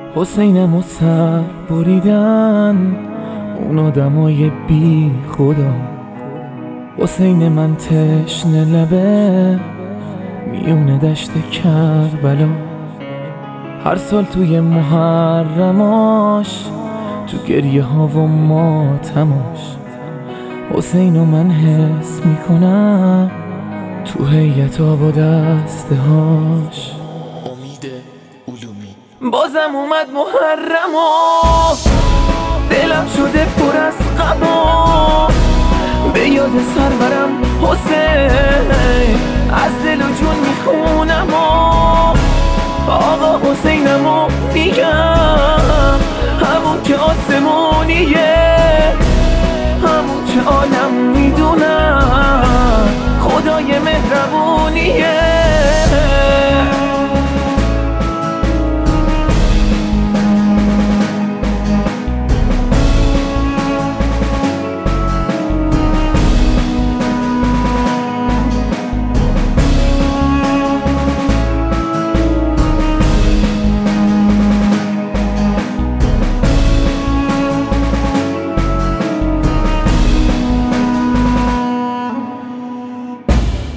حسینم و سر بریدن اون آدمای بی خدا. حسین من تشنه لبه میونه دشت کربلا. هر سال توی محرماش تو گریه ها و ماتماش حسینو من حس میکنم تو هیئت آب و دسته هاش. امید علومی بازم اومد محرم و دلم شده پر از غم و به یاد سرورم حسین از دل و جون میخونم و آقا حسینم و میگم همون که آسمونیه، همون که عالم میدونم خدای مهربونیه.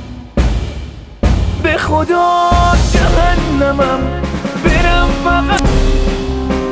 به خدا جهنمم برم فقط